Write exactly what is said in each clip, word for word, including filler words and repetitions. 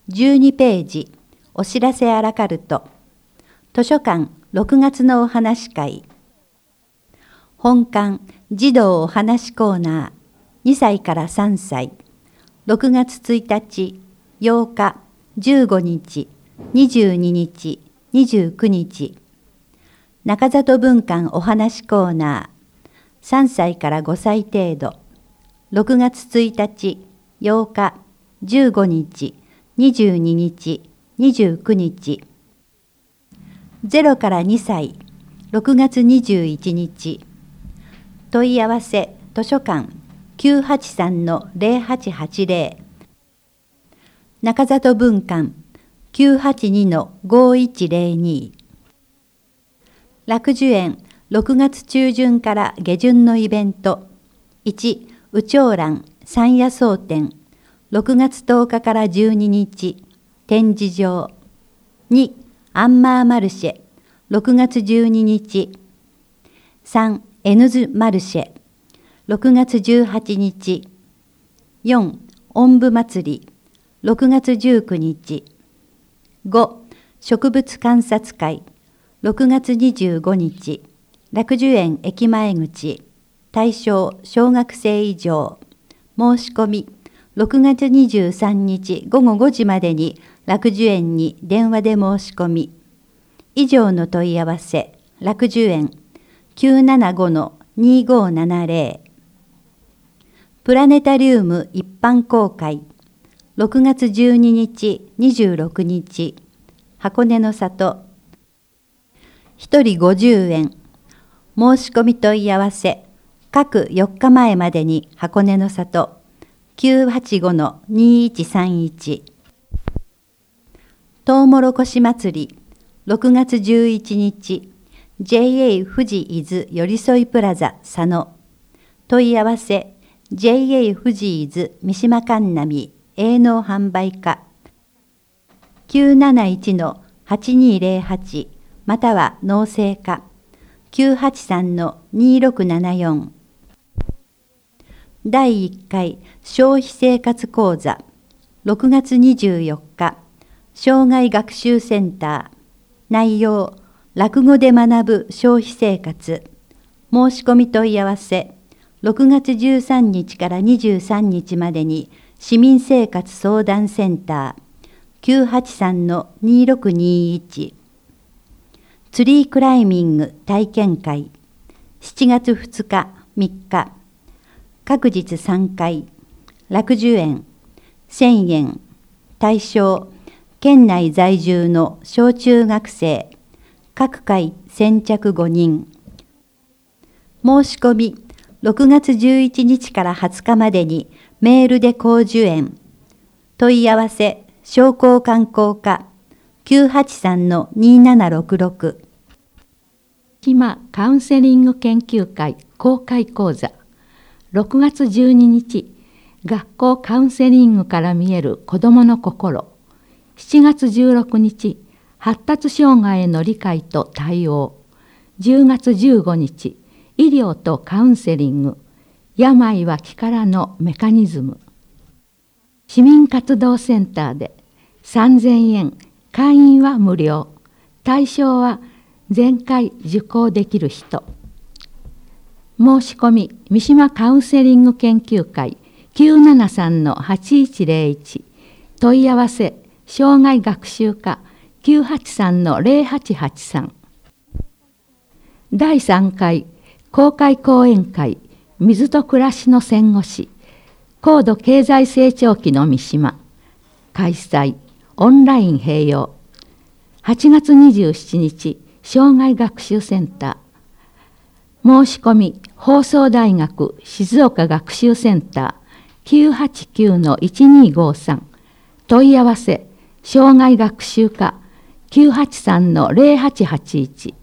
じゅうにページ、お知らせアラカルト。図書館ろくがつのお話会。本館児童お話コーナー、にさいからさんさい。ろくがつついたち、ようか、じゅうごにち、にじゅうににち、にじゅうくにち。中里文館お話コーナー、さんさいからごさい程度。ろくがつついたち、ようか、じゅうごにち、にじゅうににち、にじゅうくにち。ゼロからにさい、ろくがつにじゅういちにち。問い合わせ図書館 きゅうはちさんのゼロはちはちゼロ。中里文館 きゅうはちにのごいちゼロに。楽寿園ろくがつちゅうじゅんから下旬のイベント。いち、宇長蘭山野草展。ろくがつとおかからじゅうににち、展示場。に、アンマーマルシェ、ろくがつじゅうににち。さん、エヌズマルシェ、ろくがつじゅうはちにち。よん、おんぶ祭り、ろくがつじゅうくにち。ご、植物観察会、ろくがつにじゅうごにち。楽寿園駅前口、対象小学生以上。申し込み、ろくがつにじゅうさんにちごごごじまでに楽寿園に電話で申し込み。以上の問い合わせ、楽寿園 きゅうななごのにごななゼロ。プラネタリウム一般公開、ろくがつじゅうににち、にじゅうろくにち、箱根の里。ひとりごじゅうえん。申し込み問い合わせ、各よっかまえまでに箱根の里。きゅうはちごのにいちさんいち。トウモロコシ祭り、ろくがつじゅういちにち、ジェイエー 富士伊豆よりそいプラザ佐野。問い合わせ、ジェイエー 富士伊豆三島神波営農販売課 きゅうなないちのはちにゼロはち または農政課 きゅうはちさんのにろくななよん。だいいっかい消費生活講座、ろくがつにじゅうよっか、障害学習センター。内容、落語で学ぶ消費生活。申し込み問い合わせ、ろくがつじゅうさんにちからにじゅうさんにちまでに市民生活相談センター きゅうはちさんのにろくにいち。ツリークライミング体験会、しちがつふつか、みっか。各日さんかい、楽寿園、せんえん、対象、県内在住の小中学生、各回先着ごにん。申し込み、ろくがつじゅういちにちからはつかまでにメールで講受園。問い合わせ、商工観光課 きゅうはちさんのにななろくろく。 島カウンセリング研究会公開講座。ろくがつじゅうににち、学校カウンセリングから見える子どもの心。しちがつじゅうろくにち、発達障害への理解と対応。じゅうがつじゅうごにち、医療とカウンセリング。病は気からのメカニズム。市民活動センターでさんぜんえん、会員は無料。対象は全回受講できる人。申し込み、三島カウンセリング研究会 きゅうななさんのはちいちゼロいち。問い合わせ、障害学習課 きゅうはちさんのゼロはちはちさん。だいさんかい公開講演会、水と暮らしの戦後史、高度経済成長期の三島。開催、オンライン併用。はちがつにじゅうしちにち、障害学習センター。申し込み、放送大学静岡学習センター きゅうはちきゅうのいちにごさん。問い合わせ、障害学習課 きゅうはちさんのゼロはちはちいち。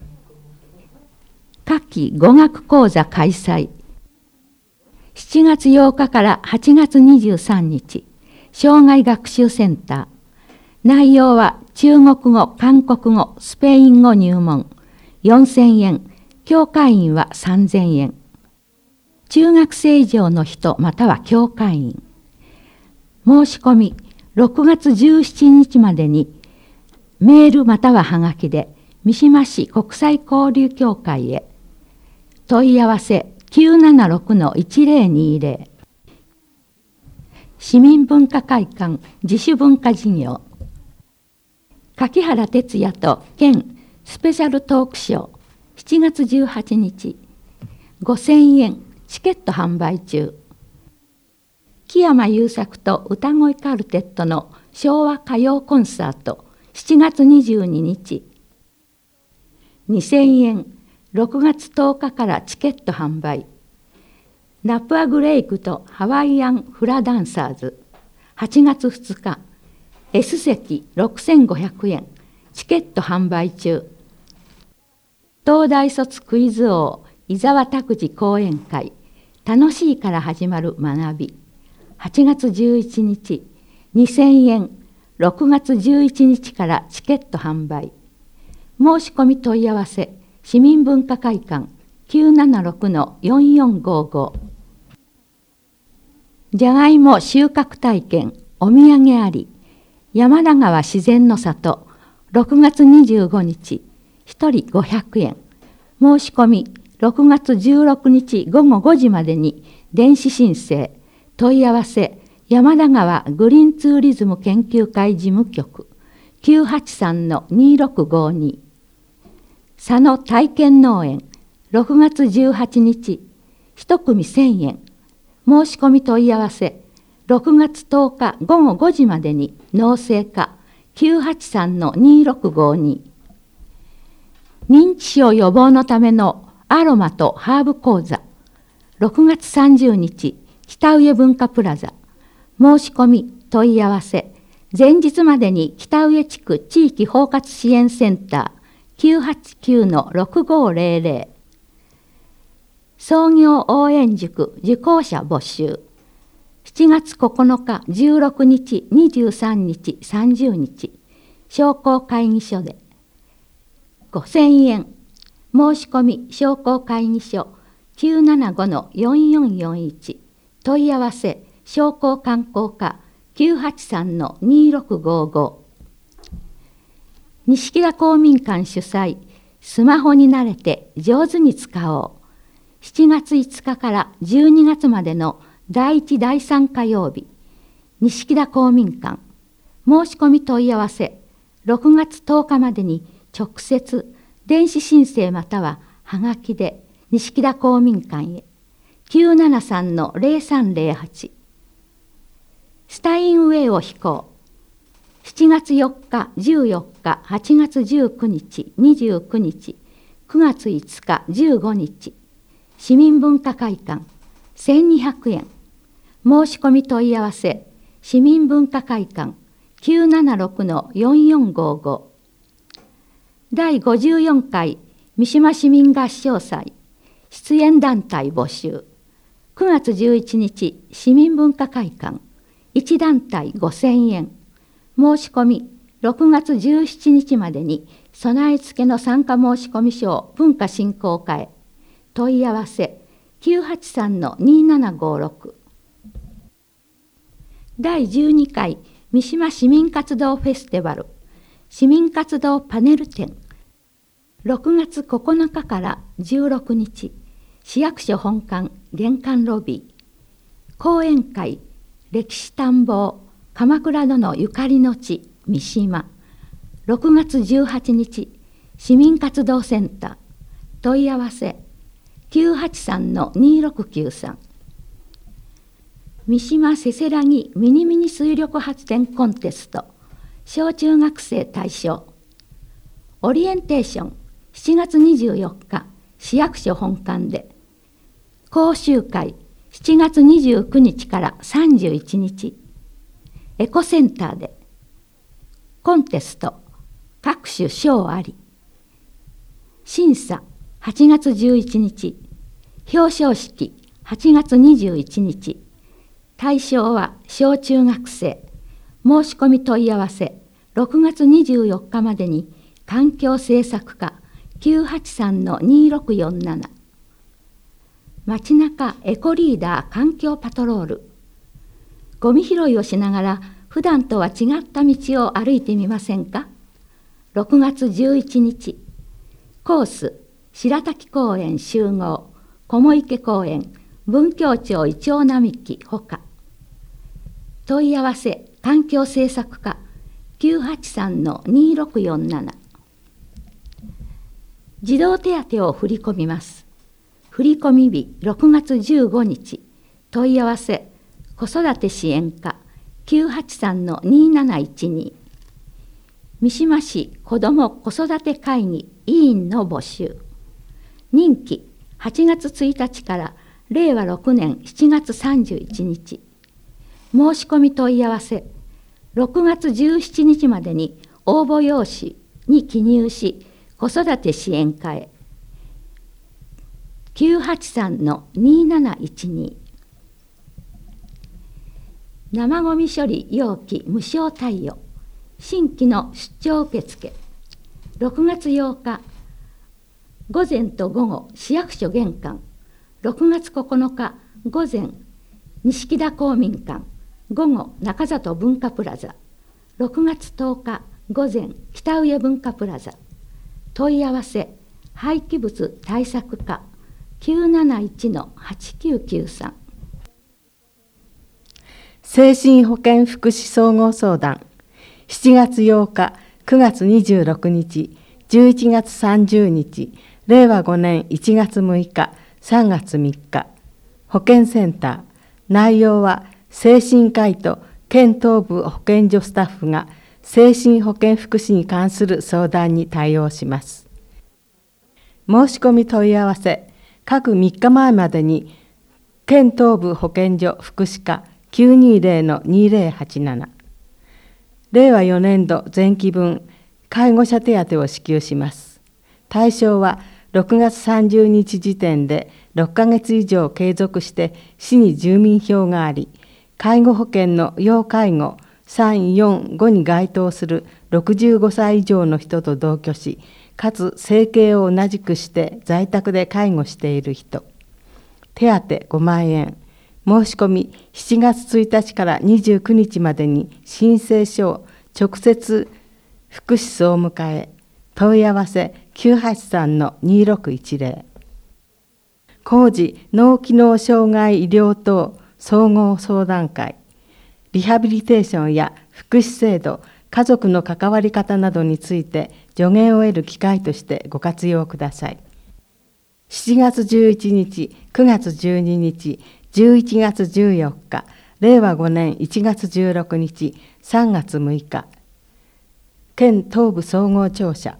夏季語学講座開催。しちがつようかからはちがつにじゅうさんにち、障害学習センター。内容は中国語、韓国語、スペイン語入門。よんせんえん。教会員はさんぜんえん。中学生以上の人または教会員。申し込み、 ろくがつじゅうしちにちまでにメールまたははがきで三島市国際交流協会へ。問い合わせ きゅうななろくのいちぜろにぜろ。市民文化会館自主文化事業。柿原哲也と県スペシャルトークショーしちがつじゅうはちにちごせんえんチケット販売中。木山裕作と歌声カルテットの昭和歌謡コンサートしちがつにじゅうににちにせんえんろくがつとおかからチケット販売。ナプアグレイクとハワイアンフラダンサーズはちがつふつか S 席ろくせんごひゃくえんチケット販売中。東大卒クイズ王伊沢拓司講演会楽しいから始まる学びはちがつじゅういちにちにせんえんろくがつじゅういちにちからチケット販売。申し込み問い合わせ市民文化会館 きゅうななろくのよんよんごご。じゃがいも収穫体験お土産あり山田川自然の里ろくがつにじゅうごにちひとりごひゃくえん。申し込みろくがつじゅうろくにちごごごじまでに電子申請。問い合わせ山田川グリーンツーリズム研究会事務局 きゅうはちさんのにろくごに。佐野体験農園ろくがつじゅうはちにちいちくみせんえん。申し込み問い合わせろくがつとおかごごごじまでに農政課 きゅうはちさんのにろくごに。認知症予防のためのアロマとハーブ講座ろくがつさんじゅうにち北上文化プラザ。申し込み問い合わせ前日までに北上地区地域包括支援センター きゅうはちきゅうのろくごぜろぜろ。創業応援塾受講者募集。しちがつここのかじゅうろくにちにじゅうさんにちさんじゅうにち商工会議所でごせんえん。申し込み商工会議所 きゅうななごのよんよんよんいち。問い合わせ商工観光課 きゅうはちさんのにろくごご。錦田公民館主催スマホに慣れて上手に使おう。しちがついつかからじゅうにがつまでのだいいちだいさん火曜日錦田公民館。申し込み問い合わせろくがつとおかまでに直接電子申請またははがきで錦田公民館へ きゅうななさんのぜろさんぜろはち。スタインウェイを飛行。しちがつよっかじゅうよっかはちがつじゅうくにちにじゅうくにちくがついつかじゅうごにち市民文化会館せんにひゃくえん。申し込み問い合わせ市民文化会館 きゅうななろくのよんよんごご。だいごじゅうよんかい三島市民合唱祭出演団体募集。くがつじゅういちにち市民文化会館いち団体ごせんえん。申し込みろくがつじゅうしちにちまでに備え付けの参加申込書を文化振興課へ。問い合わせきゅうはちさんのにななごろく。だいじゅうにかい三島市民活動フェスティバル市民活動パネル展ろくがつここのかからじゅうろくにち市役所本館玄関ロビー。講演会歴史探訪鎌倉殿ゆかりの地三島ろくがつじゅうはちにち市民活動センター。問い合わせきゅうはちさんのにろくきゅうさん。三島せせらぎミニミニ水力発電コンテスト小中学生対象。オリエンテーションしちがつにじゅうよっか市役所本館で。講習会しちがつにじゅうくにちからさんじゅういちにちエコセンターで。コンテスト各種賞あり。審査はちがつじゅういちにち表彰式はちがつにじゅういちにち。対象は小中学生。申し込み問い合わせろくがつにじゅうよっかまでに環境政策課 きゅうはちさんのにろくよんなな。街中エコリーダー環境パトロール。ゴミ拾いをしながら普段とは違った道を歩いてみませんか。ろくがつじゅういちにち、コース白滝公園集合、雲池公園、文教町イチョウ並木ほか。問い合わせ環境政策課 きゅうはちさんのにろくよんなな。児童手当を振り込みます。振込日ろくがつじゅうごにち、問い合わせ子育て支援課 きゅうはちさんのになないちに。三島市子ども子育て会議委員の募集。任期はちがつついたちかられいわろくねんしちがつさんじゅういちにち。申し込み問い合わせろくがつじゅうしちにちまでに応募用紙に記入し、子育て支援課へ きゅうはちさんのになないちに。生ごみ処理容器無償貸与、新規の出張受付。ろくがつようか、午前と午後市役所玄関。ろくがつここのか午前錦田公民館、午後中里文化プラザ。ろくがつとおか午前北上文化プラザ。問い合わせ廃棄物対策課 きゅうなないちのはちきゅうきゅうさん。 精神保健福祉総合相談。しちがつようか、くがつにじゅうろくにち、じゅういちがつさんじゅうにち、れいわごねんいちがつむいか、さんがつみっか。保健センター。内容は精神科医と県東部保健所スタッフが精神保健福祉に関する相談に対応します。申し込み問い合わせ、各みっかまえまでに県東部保健所福祉課 きゅうにぜろのにぜろはちなな。れいわよねんど前期分介護者手当を支給します。対象はろくがつさんじゅうにち時点でろっかげついじょう継続して市に住民票があり、介護保険の要介護さん、よん、ごに該当するろくじゅうごさい以上の人と同居し、かつ生計を同じくして在宅で介護している人。手当ごまんえん。申し込みしちがつついたちからにじゅうくにちまでに申請書を直接福祉総務課へ。問い合わせきゅうはちさんのにろくいちぜろ。高次脳機能障害医療等総合相談会。リハビリテーションや福祉制度、家族の関わり方などについて助言を得る機会としてご活用ください。しちがつじゅういちにち、くがつじゅうににち、じゅういちがつじゅうよっか、れいわごねんいちがつじゅうろくにち、さんがつむいか。県東部総合庁舎。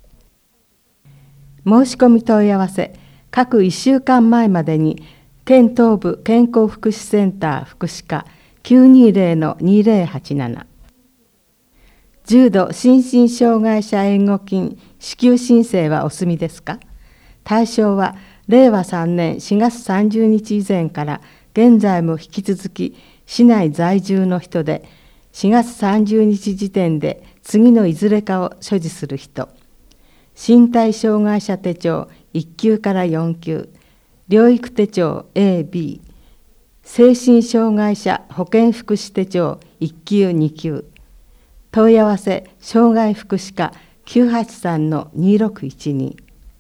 申し込み問い合わせ、各いっしゅうかんまえまでに県東部健康福祉センター福祉課 きゅうにぜろのにぜろはちなな。重度心身障害者援護金支給申請はお済みですか。対象はれいわさんねんしがつさんじゅうにち以前から現在も引き続き市内在住の人で、しがつさんじゅうにち時点で次のいずれかを所持する人。身体障害者手帳いっきゅうからよんきゅう、療育手帳 エービー、精神障害者保健福祉手帳いっきゅうにきゅう。問い合わせ障害福祉課 きゅうはちさんのにろくいちに。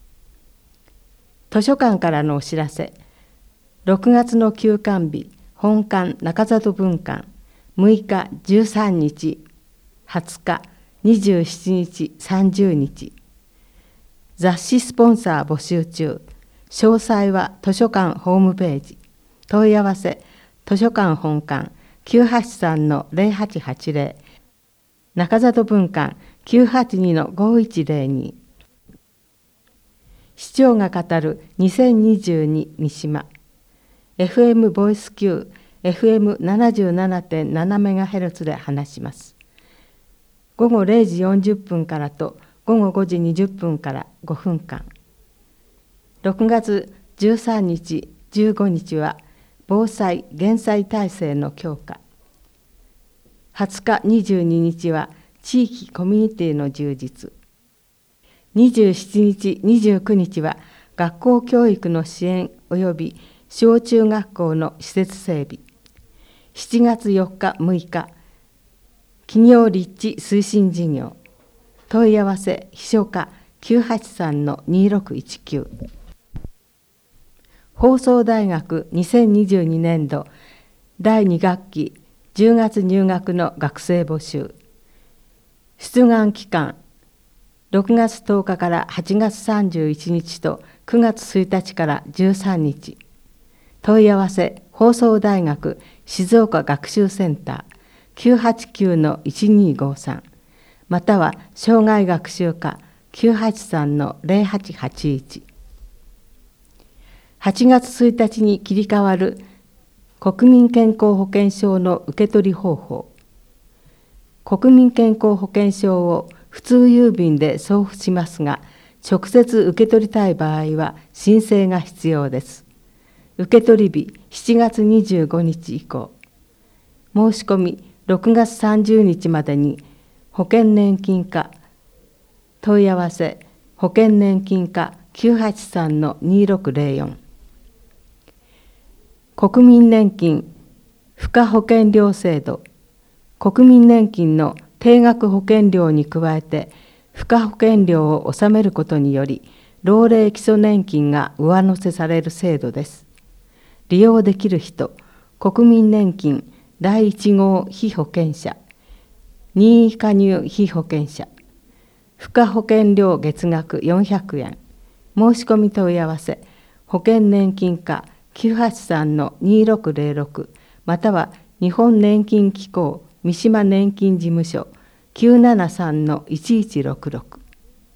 図書館からのお知らせ。ろくがつの休館日、本館中里分館、むいか、じゅうさんにち、はつか、にじゅうしちにち、さんじゅうにち。雑誌スポンサー募集中。詳細は図書館ホームページ。問い合わせ、図書館本館 きゅうはちさんのぜろはちはちぜろ、中里分館 きゅうはちにのごいちぜろに。市長が語るにせんにじゅうに三島。エフエム ボイス Q、エフエムななじゅうななてんななメガヘルツ で話します。ごごれいじよんじゅっぷんからとごごごじにじゅっぷんからごふんかん。ろくがつじゅうさんにち、じゅうごにちは防災・減災体制の強化。はつか、にじゅうににちは地域コミュニティの充実。にじゅうしちにち、にじゅうくにちは学校教育の支援及び小中学校の施設整備。しちがつよっか、むいか、 企業立地推進事業。問い合わせ秘書課 きゅうはちさんのにろくいちきゅう。放送大学にせんにじゅうにねんどだいに学期じゅうがつ入学の学生募集。出願期間ろくがつとおかからはちがつさんじゅういちにちとくがつついたちからじゅうさんにち。問い合わせ放送大学静岡学習センター きゅうはちきゅうのいちにごさん または障害学習課 きゅうはちさんのぜろはちはちいち。はちがつついたちに切り替わる国民健康保険証の受け取り方法。国民健康保険証を普通郵便で送付しますが、直接受け取りたい場合は申請が必要です。受け取り日しちがつにじゅうごにち以降。申し込みろくがつさんじゅうにちまでに保険年金課問い合わせ保険年金課 きゅうはちさんのにろくぜろよん。国民年金付加保険料制度。国民年金の定額保険料に加えて付加保険料を納めることにより老齢基礎年金が上乗せされる制度です。利用できる人、国民年金だいいち号被保険者、任意加入被保険者、付加保険料月額よんひゃくえん。申し込み問い合わせ保険年金課きゅうはちさんのにろくぜろろくまたは日本年金機構三島年金事務所 きゅうななさんのいちいちろくろく。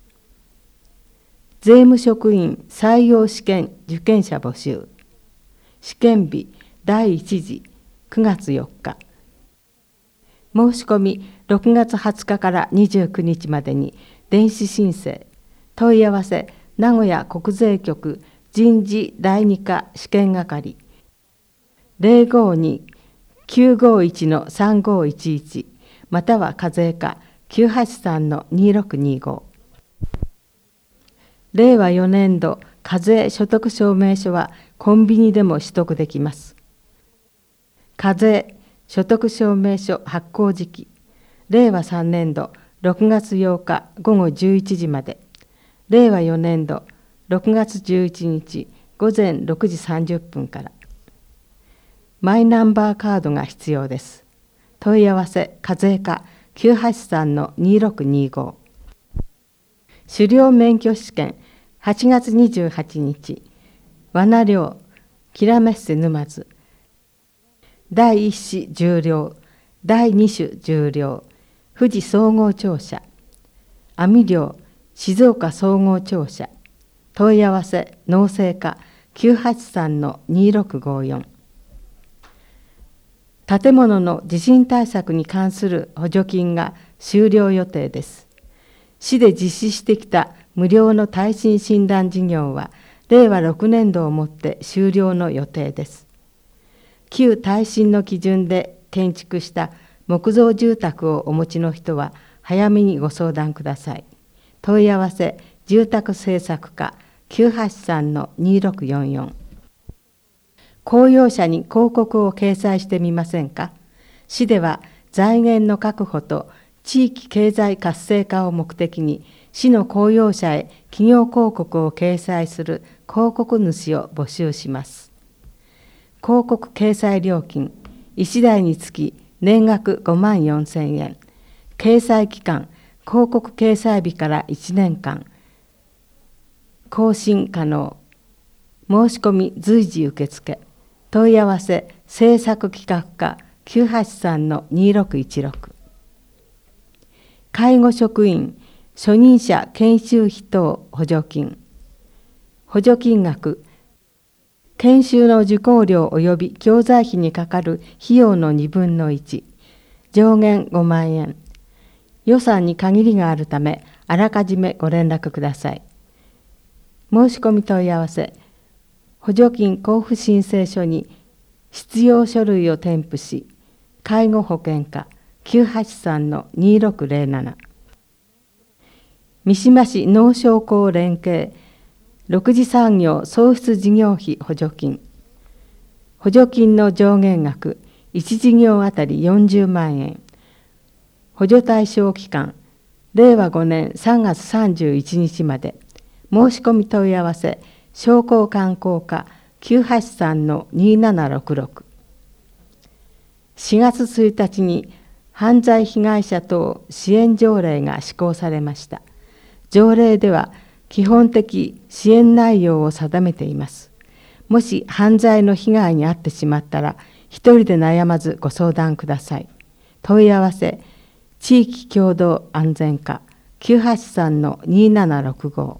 税務職員採用試験受験者募集。試験日だいいち次くがつよっか。申し込みろくがつはつかからにじゅうくにちまでに電子申請。問い合わせ名古屋国税局人事だいに課試験係 ぜろごにきゅうごいちのさんごいちいち または課税課 きゅうはちさんのにろくにご。れいわよねんど課税所得証明書はコンビニでも取得できます。課税所得証明書発行時期れいわさんねんどろくがつようかごごじゅういちじまで。れいわよねんどろくがつじゅういちにちごぜんろくじさんじゅっぷんから。マイナンバーカードが必要です。問い合わせ課税課 きゅうはちさんのにろくにご。狩猟免許試験はちがつにじゅうはちにち。罠猟きらめっせ沼津。だいいっ種重猟、だいに種重猟、富士総合庁舎。網猟静岡総合庁舎。問い合わせ農政課 きゅうはちさんのにろくごよん。建物の地震対策に関する補助金が終了予定です。市で実施してきた無料の耐震診断事業はれいわろくねんどをもって終了の予定です。旧耐震の基準で建築した木造住宅をお持ちの人は早めにご相談ください。問い合わせ住宅政策課 きゅうはちさんのにろくよんよん。公用車に広告を掲載してみませんか。市では財源の確保と地域経済活性化を目的に市の公用車へ企業広告を掲載する広告主を募集します。広告掲載料金いちだいにつき年額ごまんよんせんえん。掲載期間広告掲載日からいちねんかん。更新可能。申し込み随時受付。問い合わせ制作企画課 きゅうはちさんのにろくいちろく。介護職員初任者研修費等補助金。補助金額研修の受講料及び教材費にかかる費用のにぶんのいち。上限ごまんえん。予算に限りがあるためあらかじめご連絡ください。申し込み問い合わせ補助金交付申請書に必要書類を添付し、介護保険課 きゅうはちさんのにろくぜろなな。三島市農商工連携ろく次産業創出事業費補助金。補助金の上限額いち事業あたりよんじゅうまんえん。 補助対象期間、れいわごねんさんがつさんじゅういちにちまで。申し込み問い合わせ、商工観光課 きゅうはちさんのにななろくろく。しがつついたちに犯罪被害者等支援条例が施行されました。条例では基本的支援内容を定めています。もし犯罪の被害に遭ってしまったら、一人で悩まずご相談ください。問い合わせ、地域共同安全課 きゅうはちさんのにななろくご。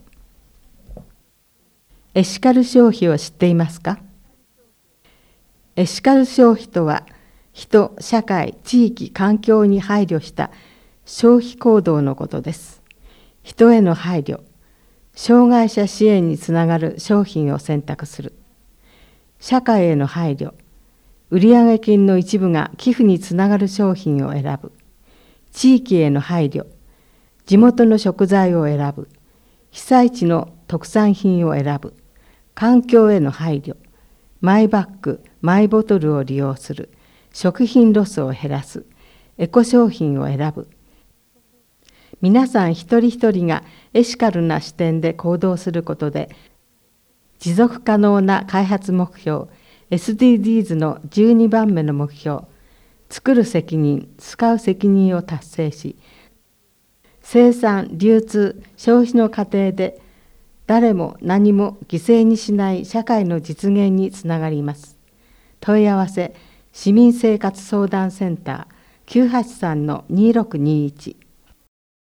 エシカル消費を知っていますか？エシカル消費とは、人、社会、地域、環境に配慮した消費行動のことです。人への配慮、障害者支援につながる商品を選択する。社会への配慮、売上金の一部が寄付につながる商品を選ぶ。地域への配慮、地元の食材を選ぶ。被災地の特産品を選ぶ。環境への配慮、マイバッグ、マイボトルを利用する。食品ロスを減らす。エコ商品を選ぶ。皆さん一人一人がエシカルな視点で行動することで、持続可能な開発目標 エスディージーズ のじゅうにばんめの目標、作る責任、使う責任を達成し、生産、流通、消費の過程で誰も何も犠牲にしない社会の実現につながります。問い合わせ、市民生活相談センター きゅうはちさんのにろくにいち。